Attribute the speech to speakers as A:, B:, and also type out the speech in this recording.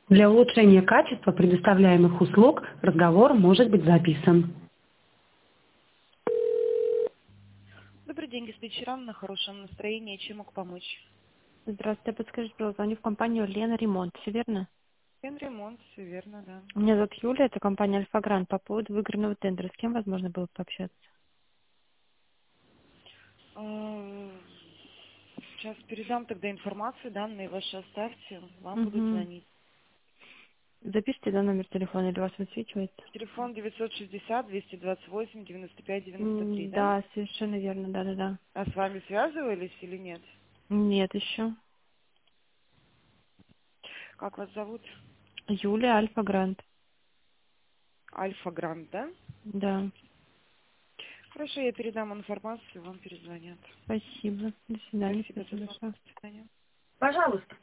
A: Для улучшения качества предоставляемых услуг разговор может быть записан.
B: Добрый день, диспетчера, на хорошем настроении. Чем могу помочь?
A: Здравствуйте, подскажите, пожалуйста, звоню в компанию Лена Ремонт, все верно?
B: Ремонт, все верно, да.
A: Меня зовут Юлия, это компания Альфа Гранд по поводу выигранного тендера. С кем возможно было пообщаться?
B: Сейчас передам тогда информацию, данные ваши оставьте, вам будут
A: Угу.
B: звонить.
A: Запишите, да, номер телефона или вас высвечивается?
B: Телефон 960-228-95-93, да?
A: Да, совершенно верно, да-да-да.
B: А с вами связывались или нет?
A: Нет еще.
B: Как вас зовут?
A: Юлия Альфа Гранд.
B: Альфа Гранд, да?
A: Да,
B: Хорошо, я передам информацию, вам перезвонят.
A: спасибо. До свидания,
B: Спасибо за
A: спасибо
B: звонок.
A: большое.
B: До свидания.
A: Пожалуйста.